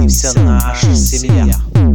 и вся наша семья.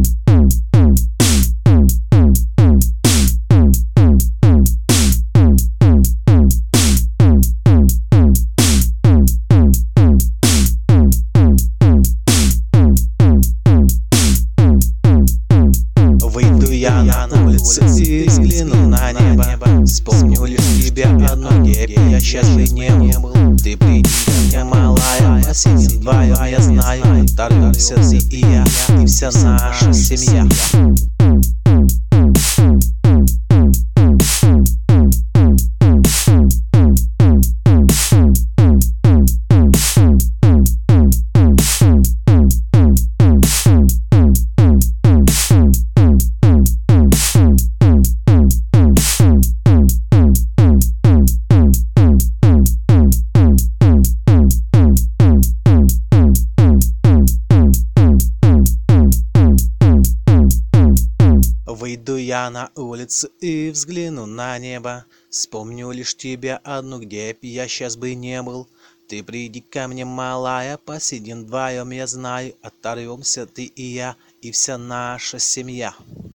Выйду я на улицу и взгляну на небо. Вспомню лишь тебя одну, где б я счастлив не был. Ты приди ко мне, малая, посидим вдвоем, я знаю. Оторвемся ты и я, и вся наша семья. Выйду я на улицу и взгляну на небо. Вспомню лишь тебя одну, где б я сейчас бы не был. Ты приди ко мне, малая, посидим вдвоем, я знаю. Оторвемся ты и я, и вся наша семья.